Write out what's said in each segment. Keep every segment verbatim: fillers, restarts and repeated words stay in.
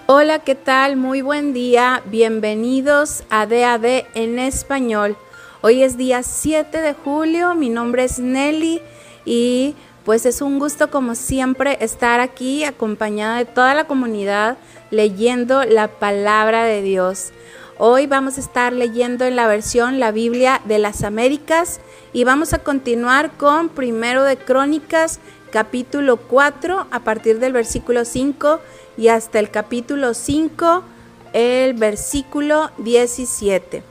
Hola, ¿qué tal? Muy buen día. Bienvenidos a D A D en español. Hoy es día siete de julio. Mi nombre es Nelly y pues es un gusto como siempre estar aquí acompañada de toda la comunidad leyendo la palabra de Dios. Hoy vamos a estar leyendo en la versión La Biblia de las Américas y vamos a continuar con Primero de Crónicas, capítulo cuatro, a partir del versículo cinco y hasta el capítulo cinco, el versículo diecisiete.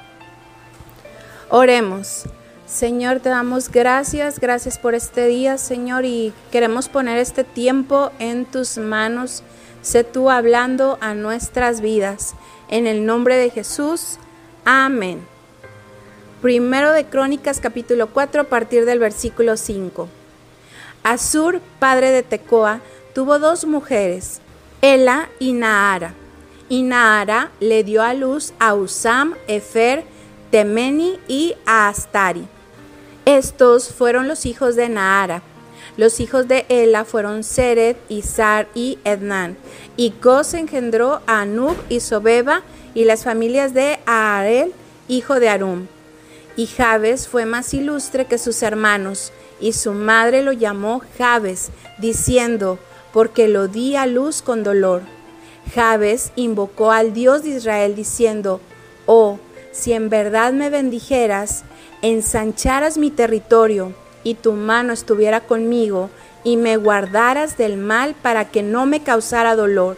Oremos. Señor, te damos gracias, gracias por este día, Señor, y queremos poner este tiempo en tus manos. Sé tú hablando a nuestras vidas. En el nombre de Jesús, amén. Primero de Crónicas, capítulo cuatro, a partir del versículo cinco. Asur, padre de Tecoa, tuvo dos mujeres, Ela y Naara. Y Naara le dio a luz a Usam, Efer, Temeni y a Astari. Estos fueron los hijos de Naara. Los hijos de Ela fueron Sered, Izar y Ednan. Y Cos engendró a Anub y Sobeba y las familias de Aarel, hijo de Arum. Y Jabes fue más ilustre que sus hermanos, y su madre lo llamó Jabes, diciendo, porque lo di a luz con dolor. Jabes invocó al Dios de Israel, diciendo, oh, si en verdad me bendijeras, ensancharas mi territorio, y tu mano estuviera conmigo, y me guardaras del mal para que no me causara dolor.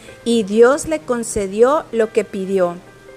Y Dios le concedió lo que pidió.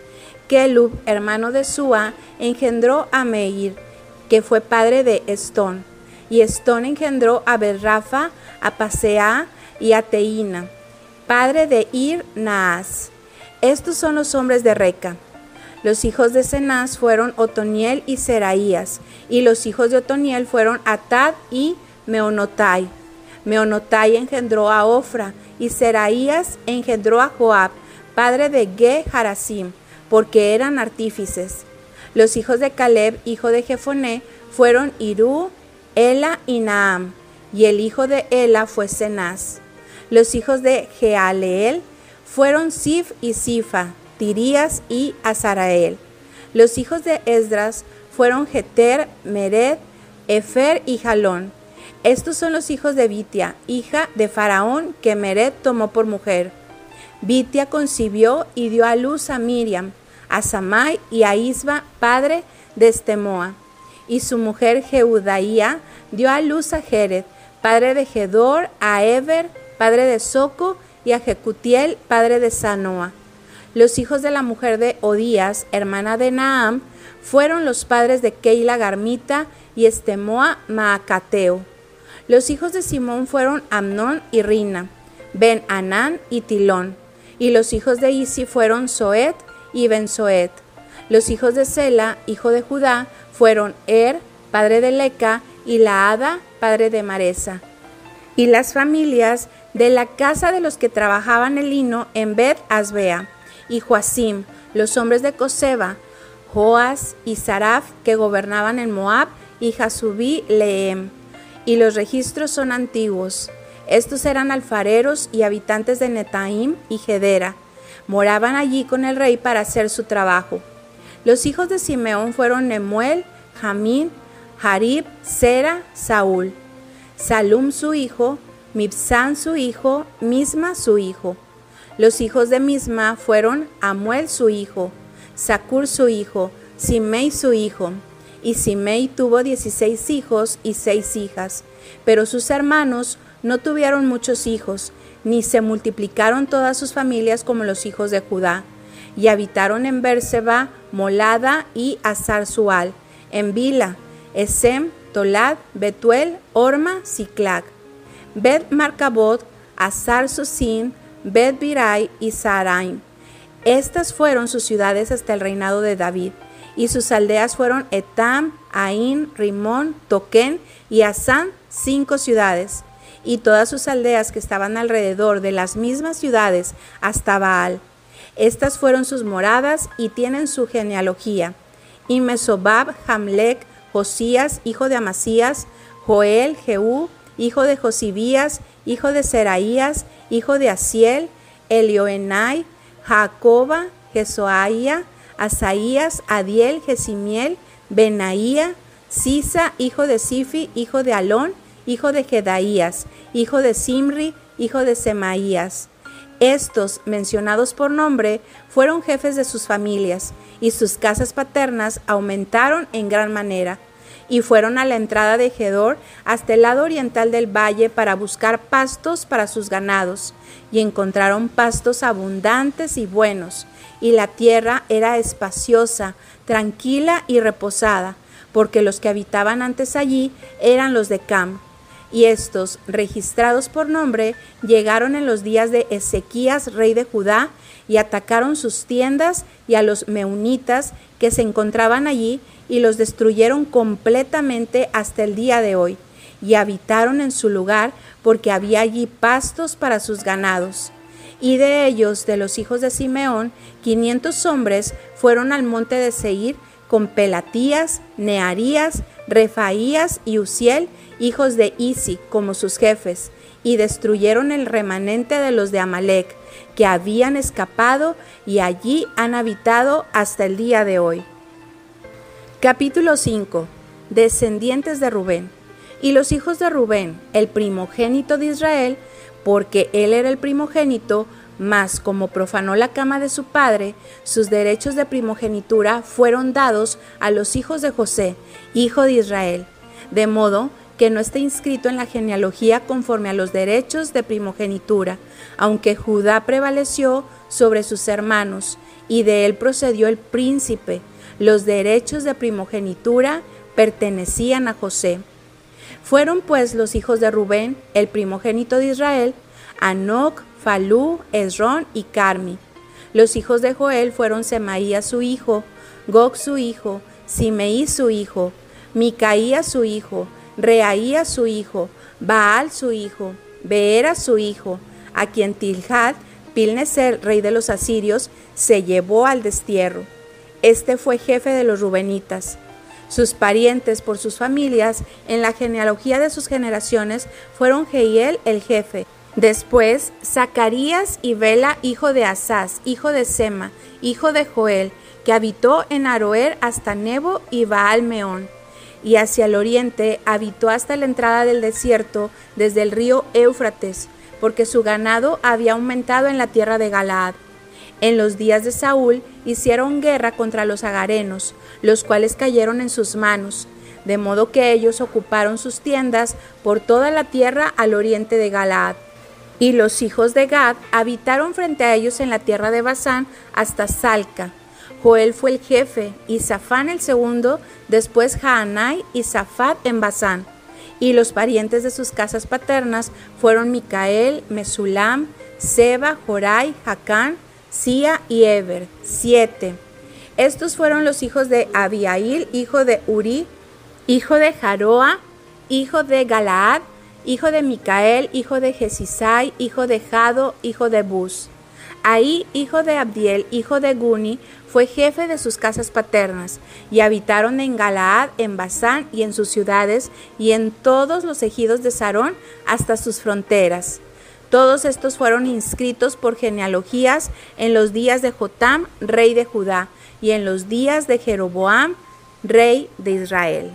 Kelub, hermano de Sua, engendró a Meir, que fue padre de Estón. Y Estón engendró a Berrafa, a Pasea y a Teína, padre de Ir Naas. Estos son los hombres de Reca. Los hijos de Cenaz fueron Otoniel y Seraías, y los hijos de Otoniel fueron Atad y Meonotai. Meonotai engendró a Ofra, y Seraías engendró a Joab, padre de Ge Harasim, porque eran artífices. Los hijos de Caleb, hijo de Jefoné, fueron Irú, Ela y Naam, y el hijo de Ela fue Cenaz. Los hijos de Jealeel fueron Sif y Sifa, Tirías y Azarael. Los hijos de Esdras fueron Jeter, Mered, Efer y Jalón. Estos son los hijos de Bitia, hija de Faraón, que Mered tomó por mujer. Bitia concibió y dio a luz a Miriam, a Samai y a Isba, padre de Estemoa. Y su mujer Jeudaía dio a luz a Jered, padre de Gedor, a Eber, padre de Soco, y a Jecutiel, padre de Sanoa. Los hijos de la mujer de Odías, hermana de Naam, fueron los padres de Keila Garmita y Estemoa Maacateo. Los hijos de Simón fueron Amnón y Rina, Ben Anán y Tilón. Y los hijos de Isi fueron Soet y Ben-Soet. Los hijos de Sela, hijo de Judá, fueron Er, padre de Leca, y Laada, padre de Maresa. Y las familias de la casa de los que trabajaban el lino en Bet-Asbea, y Joacim, los hombres de Coseba, Joas y Saraf, que gobernaban en Moab, y Jasubí Lehem. Y los registros son antiguos. Estos eran alfareros y habitantes de Netaim y Gedera. Moraban allí con el rey para hacer su trabajo. Los hijos de Simeón fueron Nemuel, Jamín, Jarib, Sera, Saúl, Salum su hijo, Mibsán su hijo, Misma su hijo. Los hijos de Misma fueron Amuel su hijo, Sacur su hijo, Simei su hijo. Y Simei tuvo dieciséis hijos y seis hijas, pero sus hermanos no tuvieron muchos hijos, ni se multiplicaron todas sus familias como los hijos de Judá. Y habitaron en Bérseba, Molada y Azar-Sual, en Bila, Esem, Tolad, Betuel, Orma, Siclag, Bet-Marcabot, Azar-Susim, Bet-Birai y Saaraim. Estas fueron sus ciudades hasta el reinado de David, y sus aldeas fueron Etam, Ain, Rimón, Toquén y Asán, cinco ciudades, y todas sus aldeas que estaban alrededor de las mismas ciudades hasta Baal. Estas fueron sus moradas y tienen su genealogía. Y Mesobab, Jamlec, Josías, hijo de Amasías, Joel, Jehú, hijo de Josibías, hijo de Seraías, hijo de Asiel, Elioenai, Jacoba, Jesoaía, Asaías, Adiel, Jesimiel, Benaía, Sisa, hijo de Sifi, hijo de Alón, hijo de Jedaías, hijo de Simri, hijo de Semaías. Estos, mencionados por nombre, fueron jefes de sus familias, y sus casas paternas aumentaron en gran manera, y fueron a la entrada de Gedor hasta el lado oriental del valle para buscar pastos para sus ganados, y encontraron pastos abundantes y buenos, y la tierra era espaciosa, tranquila y reposada, porque los que habitaban antes allí eran los de Cam. Y estos, registrados por nombre, llegaron en los días de Ezequías, rey de Judá, y atacaron sus tiendas y a los meunitas que se encontraban allí, y los destruyeron completamente hasta el día de hoy, y habitaron en su lugar, porque había allí pastos para sus ganados. Y de ellos, de los hijos de Simeón, quinientos hombres fueron al monte de Seir, con Pelatías, Nearías, Refaías y Uziel, hijos de Isi, como sus jefes, y destruyeron el remanente de los de Amalec, que habían escapado, y allí han habitado hasta el día de hoy. Capítulo cinco. Descendientes de Rubén. Y los hijos de Rubén, el primogénito de Israel, porque él era el primogénito, mas como profanó la cama de su padre, sus derechos de primogenitura fueron dados a los hijos de José, hijo de Israel, de modo que no está inscrito en la genealogía conforme a los derechos de primogenitura, aunque Judá prevaleció sobre sus hermanos, y de él procedió el príncipe. Los derechos de primogenitura pertenecían a José. Fueron pues los hijos de Rubén, el primogénito de Israel, Anoc, Falú, Esrón y Carmi. Los hijos de Joel fueron Semaías su hijo, Gog su hijo, Simeí su hijo, Micaía su hijo, Reaía su hijo, Baal su hijo, Beera su hijo, a quien Tilhat, Pilneser, rey de los asirios, se llevó al destierro. Este fue jefe de los rubenitas. Sus parientes por sus familias, en la genealogía de sus generaciones, fueron Jehiel el jefe. Después, Zacarías y Bela, hijo de Asaz, hijo de Sema, hijo de Joel, que habitó en Aroer hasta Nebo y Baal-Meón. Y hacia el oriente habitó hasta la entrada del desierto, desde el río Éufrates, porque su ganado había aumentado en la tierra de Galaad. En los días de Saúl hicieron guerra contra los agarenos, los cuales cayeron en sus manos, de modo que ellos ocuparon sus tiendas por toda la tierra al oriente de Galaad. Y los hijos de Gad habitaron frente a ellos en la tierra de Basán hasta Salca. Joel fue el jefe, y Safán el segundo, después Jaanai y Safat en Basán. Y los parientes de sus casas paternas fueron Micael, Mesulam, Seba, Jorai, Jacán, Sia y Eber, siete. Estos fueron los hijos de Abiail, hijo de Uri, hijo de Jaroa, hijo de Galaad, hijo de Micael, hijo de Jesisai, hijo de Jado, hijo de Bus. Ahí, hijo de Abdiel, hijo de Guni, fue jefe de sus casas paternas, y habitaron en Galaad, en Basán y en sus ciudades, y en todos los ejidos de Sarón hasta sus fronteras. Todos estos fueron inscritos por genealogías en los días de Jotam, rey de Judá, y en los días de Jeroboam, rey de Israel.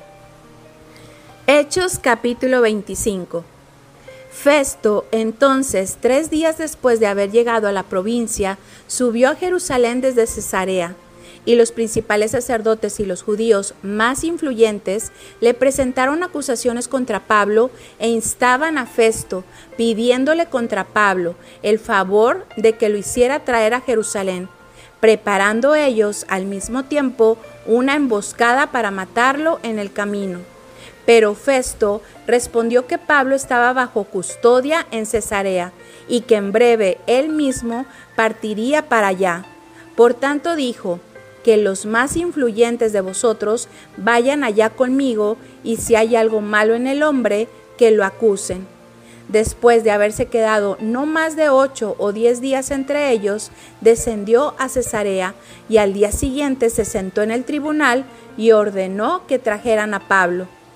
Hechos capítulo veinticinco. Festo, entonces, tres días después de haber llegado a la provincia, subió a Jerusalén desde Cesarea, y los principales sacerdotes y los judíos más influyentes le presentaron acusaciones contra Pablo e instaban a Festo, pidiéndole contra Pablo el favor de que lo hiciera traer a Jerusalén, preparando ellos al mismo tiempo una emboscada para matarlo en el camino. Pero Festo respondió que Pablo estaba bajo custodia en Cesarea y que en breve él mismo partiría para allá. Por tanto dijo: que los más influyentes de vosotros vayan allá conmigo, y si hay algo malo en el hombre, que lo acusen. Después de haberse quedado no más de ocho o diez días entre ellos, descendió a Cesarea, y al día siguiente se sentó en el tribunal y ordenó que trajeran a Pablo.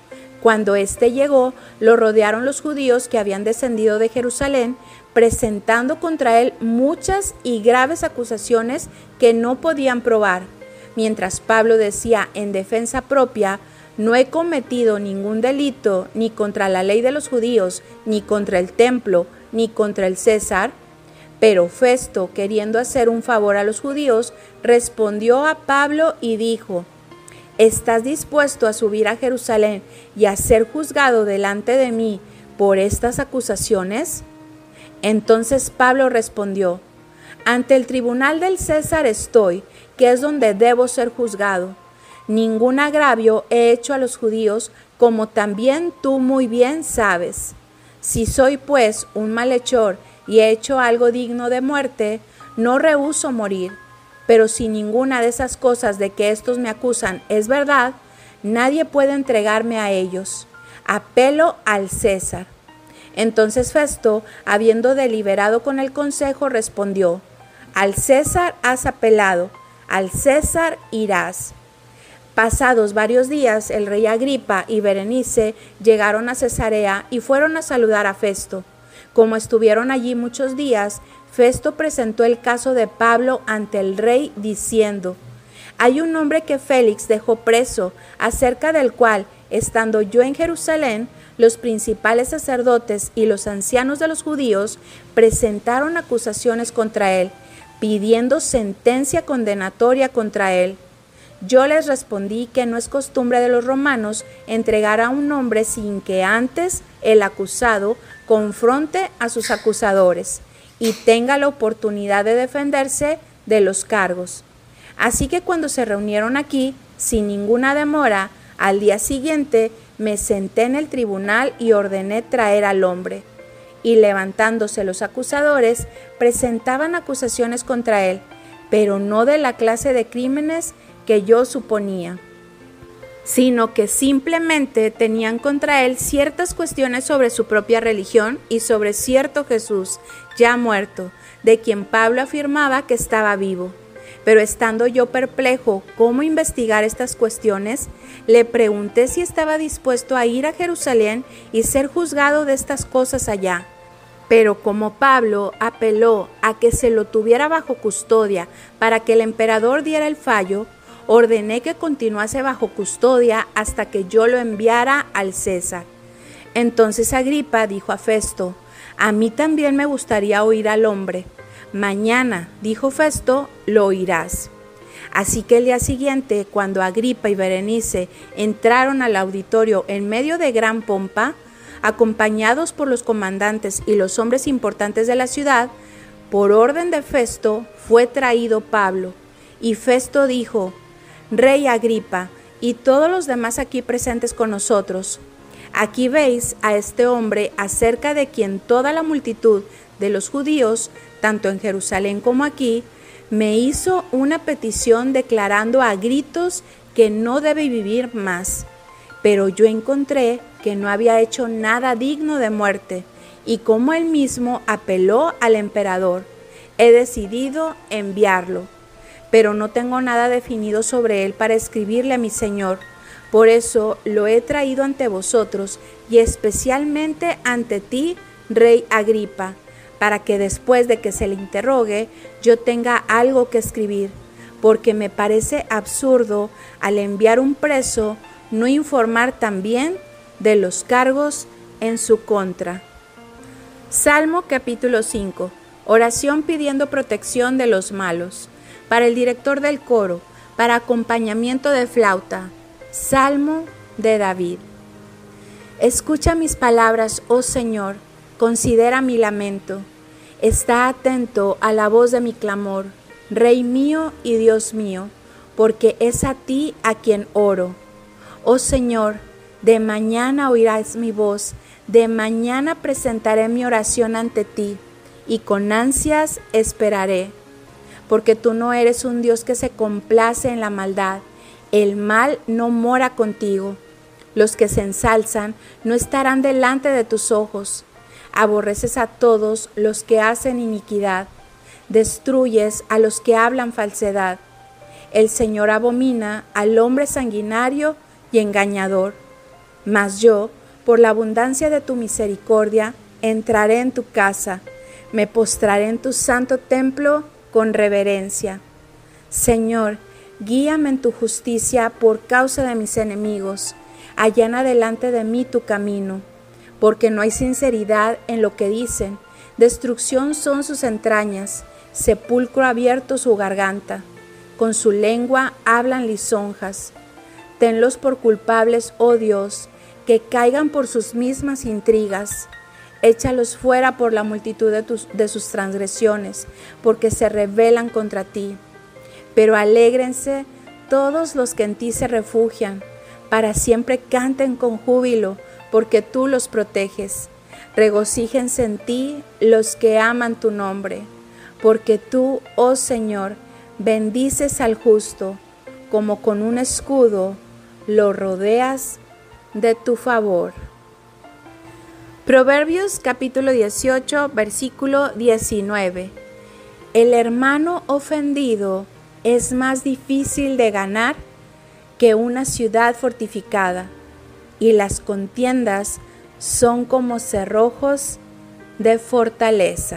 Cuando éste llegó, lo rodearon los judíos que habían descendido de Jerusalén, presentando contra él muchas y graves acusaciones que no podían probar. Mientras Pablo decía en defensa propia: no he cometido ningún delito ni contra la ley de los judíos, ni contra el templo, ni contra el César. Pero Festo, queriendo hacer un favor a los judíos, respondió a Pablo y dijo: ¿estás dispuesto a subir a Jerusalén y a ser juzgado delante de mí por estas acusaciones? Entonces Pablo respondió: ante el tribunal del César estoy, que es donde debo ser juzgado. Ningún agravio he hecho a los judíos, como también tú muy bien sabes. Si soy pues un malhechor y he hecho algo digno de muerte, no rehúso morir. Pero si ninguna de esas cosas de que estos me acusan es verdad, nadie puede entregarme a ellos. Apelo al César. Entonces Festo, habiendo deliberado con el consejo, respondió: al César has apelado, al César irás. Pasados varios días, el rey Agripa y Berenice llegaron a Cesarea y fueron a saludar a Festo. Como estuvieron allí muchos días, Festo presentó el caso de Pablo ante el rey diciendo: hay un hombre que Félix dejó preso, acerca del cual, estando yo en Jerusalén, los principales sacerdotes y los ancianos de los judíos presentaron acusaciones contra él, pidiendo sentencia condenatoria contra él. Yo les respondí que no es costumbre de los romanos entregar a un hombre sin que antes el acusado confronte a sus acusadores y tenga la oportunidad de defenderse de los cargos. Así que cuando se reunieron aquí, sin ninguna demora, al día siguiente me senté en el tribunal y ordené traer al hombre. Y levantándose los acusadores, presentaban acusaciones contra él, pero no de la clase de crímenes que yo suponía, sino que simplemente tenían contra él ciertas cuestiones sobre su propia religión y sobre cierto Jesús, ya muerto, de quien Pablo afirmaba que estaba vivo. Pero estando yo perplejo cómo investigar estas cuestiones, le pregunté si estaba dispuesto a ir a Jerusalén y ser juzgado de estas cosas allá. Pero como Pablo apeló a que se lo tuviera bajo custodia para que el emperador diera el fallo, ordené que continuase bajo custodia hasta que yo lo enviara al César. Entonces Agripa dijo a Festo: a mí también me gustaría oír al hombre. Mañana, dijo Festo, lo oirás. Así que el día siguiente, cuando Agripa y Berenice entraron al auditorio en medio de gran pompa, acompañados por los comandantes y los hombres importantes de la ciudad, por orden de Festo fue traído Pablo. Y Festo dijo: Rey Agripa, y todos los demás aquí presentes con nosotros, aquí veis a este hombre acerca de quien toda la multitud de los judíos, tanto en Jerusalén como aquí, me hizo una petición declarando a gritos que no debe vivir más. Pero yo encontré que no había hecho nada digno de muerte, y como él mismo apeló al emperador, he decidido enviarlo. Pero no tengo nada definido sobre él para escribirle a mi señor. Por eso lo he traído ante vosotros, y especialmente ante ti, rey Agripa, para que después de que se le interrogue, yo tenga algo que escribir, porque me parece absurdo al enviar un preso no informar también de los cargos en su contra. Salmo capítulo cinco. Oración pidiendo protección de los malos. Para el director del coro, para acompañamiento de flauta. Salmo de David. Escucha mis palabras, oh Señor, considera mi lamento. Está atento a la voz de mi clamor, Rey mío y Dios mío, porque es a ti a quien oro. Oh Señor, de mañana oirás mi voz, de mañana presentaré mi oración ante ti, y con ansias esperaré. Porque tú no eres un Dios que se complace en la maldad, el mal no mora contigo. Los que se ensalzan no estarán delante de tus ojos. Aborreces a todos los que hacen iniquidad, destruyes a los que hablan falsedad. El Señor abomina al hombre sanguinario y engañador. Mas yo, por la abundancia de tu misericordia, entraré en tu casa, me postraré en tu santo templo con reverencia. Señor, guíame en tu justicia por causa de mis enemigos, allana delante de mí tu camino, porque no hay sinceridad en lo que dicen, destrucción son sus entrañas, sepulcro abierto su garganta, con su lengua hablan lisonjas. Tenlos por culpables, oh Dios, que caigan por sus mismas intrigas. Échalos fuera por la multitud de, tus, de sus transgresiones, porque se rebelan contra ti. Pero alégrense todos los que en ti se refugian, para siempre canten con júbilo, porque tú los proteges. Regocíjense en ti los que aman tu nombre, porque tú, oh Señor, bendices al justo, como con un escudo lo rodeas de tu favor. Proverbios capítulo dieciocho, versículo diecinueve. El hermano ofendido es más difícil de ganar que una ciudad fortificada, y las contiendas son como cerrojos de fortaleza.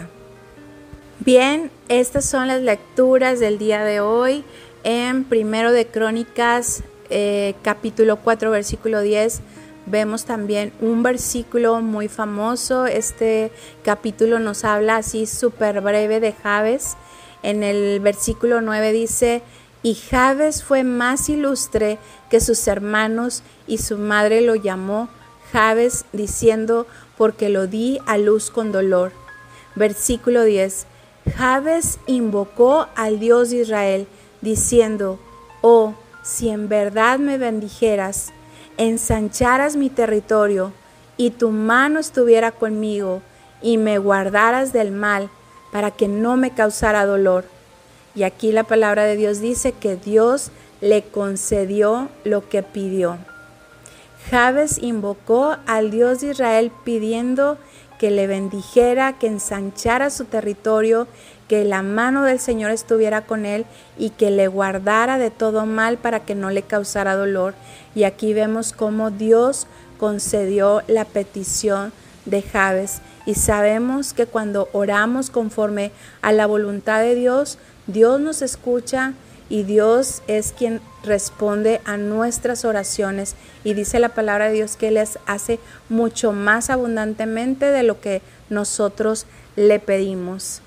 Bien, estas son las lecturas del día de hoy en Primero de Crónicas, eh, capítulo cuatro, versículo diez. Vemos también un versículo muy famoso. Este capítulo nos habla así súper breve de Jabes. En el versículo nueve dice: y Jabes fue más ilustre que sus hermanos, y su madre lo llamó Jabes, diciendo: porque lo di a luz con dolor. Versículo diez. Jabes invocó al Dios de Israel, diciendo: oh, si en verdad me bendijeras, ensancharas mi territorio, y tu mano estuviera conmigo, y me guardaras del mal, para que no me causara dolor. Y aquí la palabra de Dios dice que Dios le concedió lo que pidió. Jabes invocó al Dios de Israel pidiendo que le bendijera, que ensanchara su territorio, que la mano del Señor estuviera con él y que le guardara de todo mal para que no le causara dolor. Y aquí vemos cómo Dios concedió la petición de Jabes. Y sabemos que cuando oramos conforme a la voluntad de Dios, Dios nos escucha y Dios es quien responde a nuestras oraciones. Y dice la palabra de Dios que Él les hace mucho más abundantemente de lo que nosotros le pedimos.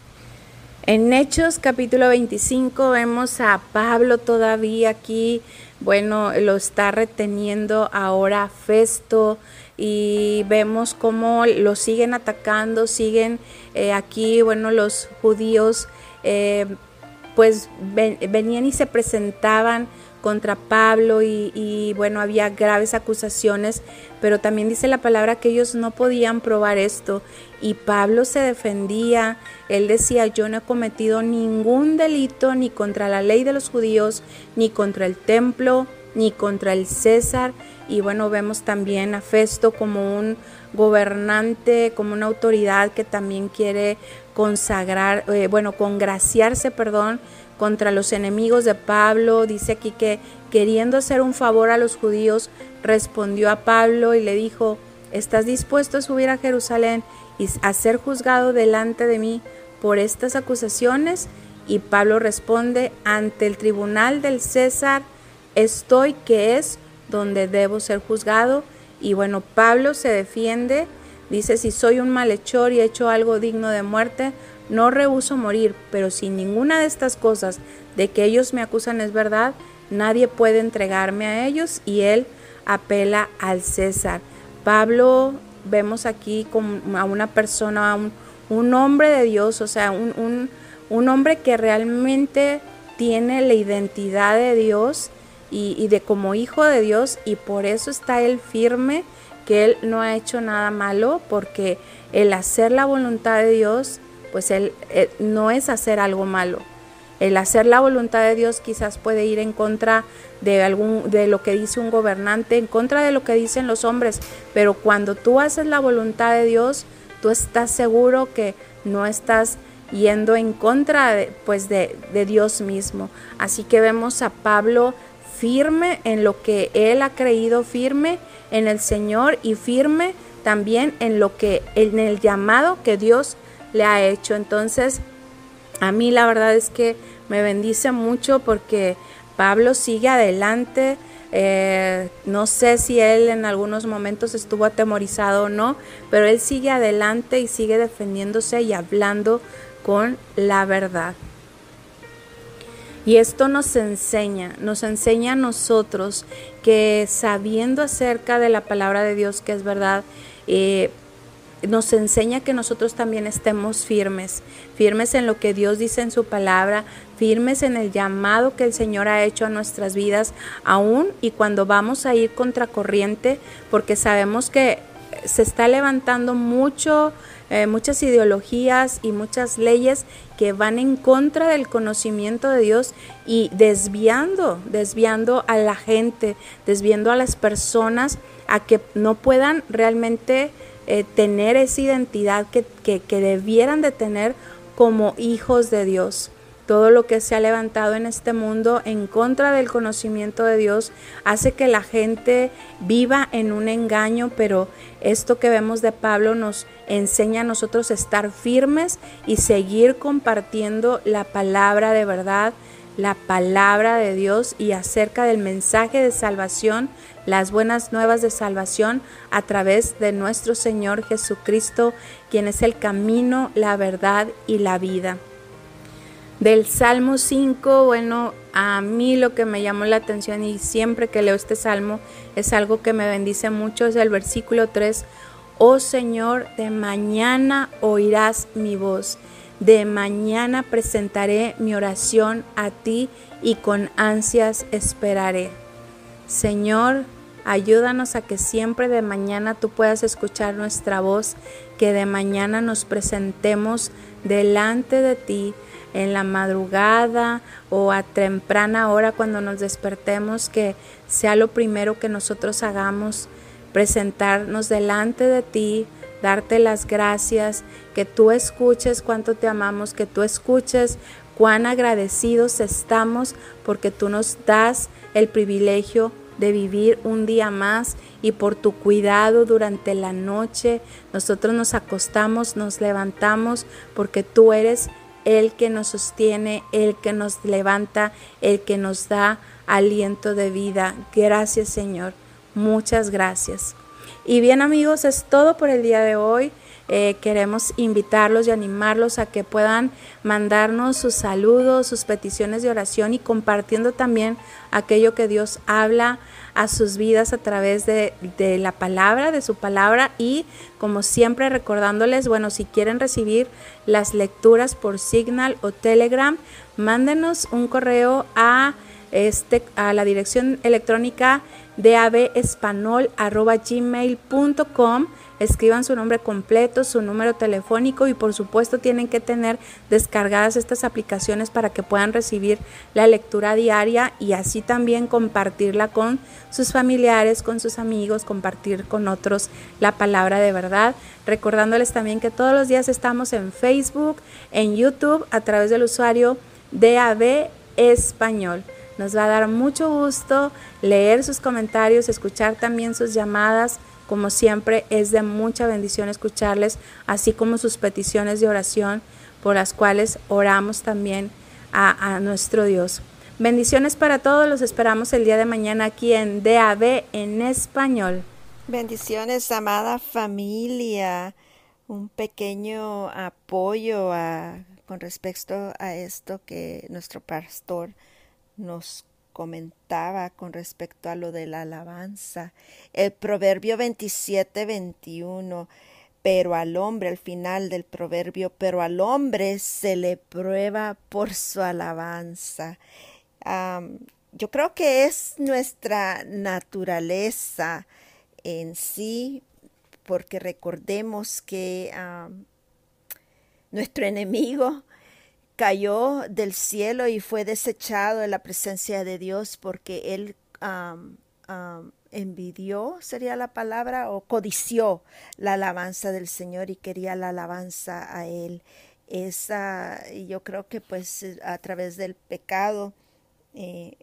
En Hechos capítulo veinticinco vemos a Pablo todavía aquí, bueno, lo está reteniendo ahora Festo, y vemos cómo lo siguen atacando, siguen eh, aquí, bueno, los judíos eh, pues ven, venían y se presentaban contra Pablo y, y bueno, había graves acusaciones, pero también dice la palabra que ellos no podían probar esto, y Pablo se defendía. Él decía: yo no he cometido ningún delito ni contra la ley de los judíos, ni contra el templo, ni contra el César. Y bueno, vemos también a Festo como un gobernante, como una autoridad que también quiere consagrar, eh, bueno, congraciarse, perdón, contra los enemigos de Pablo. Dice aquí que queriendo hacer un favor a los judíos, respondió a Pablo y le dijo: ¿estás dispuesto a subir a Jerusalén y a ser juzgado delante de mí por estas acusaciones? Y Pablo responde: ante el tribunal del César estoy, que es donde debo ser juzgado. Y bueno, Pablo se defiende, dice: si soy un malhechor y he hecho algo digno de muerte, no rehúso morir, pero si ninguna de estas cosas de que ellos me acusan es verdad, nadie puede entregarme a ellos. Y él apela al César. Pablo, vemos aquí como a una persona, a un, un hombre de Dios, o sea, un, un, un hombre que realmente tiene la identidad de Dios y, y de como hijo de Dios, y por eso está él firme, que él no ha hecho nada malo, porque el hacer la voluntad de Dios, pues él, él no es hacer algo malo. El hacer la voluntad de Dios quizás puede ir en contra de algún de lo que dice un gobernante, en contra de lo que dicen los hombres, pero cuando tú haces la voluntad de Dios, tú estás seguro que no estás yendo en contra de, pues de, de Dios mismo. Así que vemos a Pablo firme en lo que él ha creído, firme en el Señor y firme también en lo que, en el llamado que Dios le ha hecho. Entonces, a mí la verdad es que me bendice mucho porque Pablo sigue adelante. Eh, no sé si él en algunos momentos estuvo atemorizado o no, pero él sigue adelante y sigue defendiéndose y hablando con la verdad. Y esto nos enseña, nos enseña a nosotros que sabiendo acerca de la palabra de Dios, que es verdad, eh, nos enseña que nosotros también estemos firmes, firmes en lo que Dios dice en su palabra, firmes en el llamado que el Señor ha hecho a nuestras vidas, aún y cuando vamos a ir contracorriente, porque sabemos que se está levantando mucho, eh, muchas ideologías y muchas leyes que van en contra del conocimiento de Dios y desviando, desviando a la gente, desviando a las personas a que no puedan realmente eh, tener esa identidad que, que, que debieran de tener como hijos de Dios. Todo lo que se ha levantado en este mundo en contra del conocimiento de Dios hace que la gente viva en un engaño, pero esto que vemos de Pablo nos enseña a nosotros a estar firmes y seguir compartiendo la palabra de verdad, la palabra de Dios y acerca del mensaje de salvación, las buenas nuevas de salvación a través de nuestro Señor Jesucristo, quien es el camino, la verdad y la vida. Del Salmo cinco, bueno, a mí lo que me llamó la atención y siempre que leo este salmo es algo que me bendice mucho, es el versículo tres. Oh Señor, de mañana oirás mi voz, de mañana presentaré mi oración a ti y con ansias esperaré. Señor, ayúdanos a que siempre de mañana tú puedas escuchar nuestra voz, que de mañana nos presentemos delante de ti, en la madrugada o a temprana hora cuando nos despertemos, que sea lo primero que nosotros hagamos, presentarnos delante de ti, darte las gracias, que tú escuches cuánto te amamos, que tú escuches cuán agradecidos estamos porque tú nos das el privilegio de vivir un día más y por tu cuidado durante la noche. Nosotros nos acostamos, nos levantamos porque tú eres el que nos sostiene, el que nos levanta, el que nos da aliento de vida. Gracias, Señor. Muchas gracias. Y bien, amigos, es todo por el día de hoy. Eh, queremos invitarlos y animarlos a que puedan mandarnos sus saludos, sus peticiones de oración y compartiendo también aquello que Dios habla a sus vidas a través de, de la palabra, de su palabra, y como siempre recordándoles, bueno, si quieren recibir las lecturas por Signal o Telegram, mándenos un correo a este a la dirección electrónica d a b espanol arroba gmail punto com. Escriban su nombre completo, su número telefónico y por supuesto tienen que tener descargadas estas aplicaciones para que puedan recibir la lectura diaria y así también compartirla con sus familiares, con sus amigos, compartir con otros la palabra de verdad. Recordándoles también que todos los días estamos en Facebook, en YouTube, a través del usuario D A B Español. Nos va a dar mucho gusto leer sus comentarios, escuchar también sus llamadas. Como siempre, es de mucha bendición escucharles, así como sus peticiones de oración por las cuales oramos también a, a nuestro Dios. Bendiciones para todos, los esperamos el día de mañana aquí en D A B en español. Bendiciones, amada familia. Un pequeño apoyo a, con respecto a esto que nuestro pastor nos comentaba con respecto a lo de la alabanza. El proverbio veintisiete veintiuno, pero al hombre, al final del proverbio, pero al hombre se le prueba por su alabanza. Um, yo creo que es nuestra naturaleza en sí, porque recordemos que um, nuestro enemigo cayó del cielo y fue desechado de la presencia de Dios porque él um, um, envidió, sería la palabra, o codició la alabanza del Señor y quería la alabanza a él. Esa, yo creo que pues a través del pecado eh,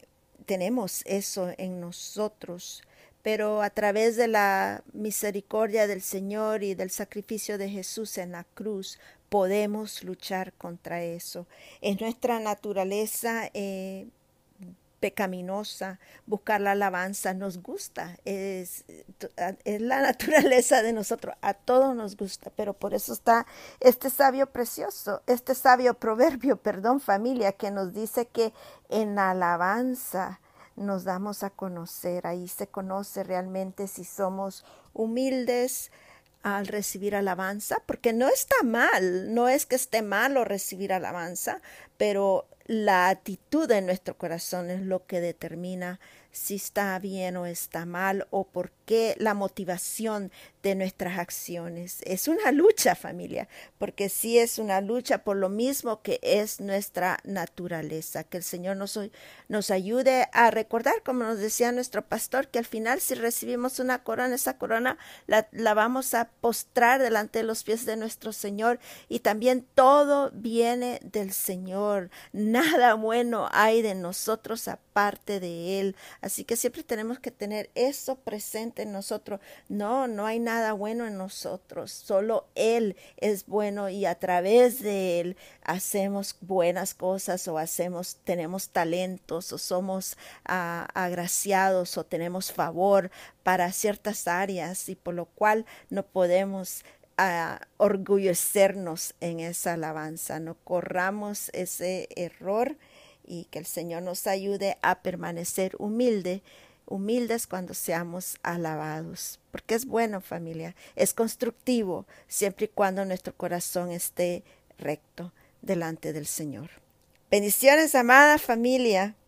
tenemos eso en nosotros, pero a través de la misericordia del Señor y del sacrificio de Jesús en la cruz, podemos luchar contra eso. Es nuestra naturaleza eh, pecaminosa, buscar la alabanza, nos gusta, es, es la naturaleza de nosotros, a todos nos gusta, pero por eso está este sabio precioso, este sabio proverbio, perdón familia, que nos dice que en la alabanza nos damos a conocer, ahí se conoce realmente si somos humildes al recibir alabanza, porque no está mal, no es que esté malo recibir alabanza, pero la actitud de nuestro corazón es lo que determina si está bien o está mal, o por qué la motivación de nuestras acciones. Es una lucha, familia, porque sí es una lucha por lo mismo que es nuestra naturaleza. Que el Señor nos, nos ayude a recordar, como nos decía nuestro pastor, que al final si recibimos una corona, esa corona la, la vamos a postrar delante de los pies de nuestro Señor, y también todo viene del Señor. Nada bueno hay de nosotros aparte de Él. Así que siempre tenemos que tener eso presente en nosotros. No, no hay nada bueno en nosotros. Solo Él es bueno, y a través de Él hacemos buenas cosas, o hacemos, tenemos talentos, o somos uh, agraciados, o tenemos favor para ciertas áreas, y por lo cual no podemos uh, orgullecernos en esa alabanza. No corramos ese error, y que el Señor nos ayude a permanecer humilde, humildes cuando seamos alabados. Porque es bueno, familia, es constructivo, siempre y cuando nuestro corazón esté recto delante del Señor. Bendiciones, amada familia.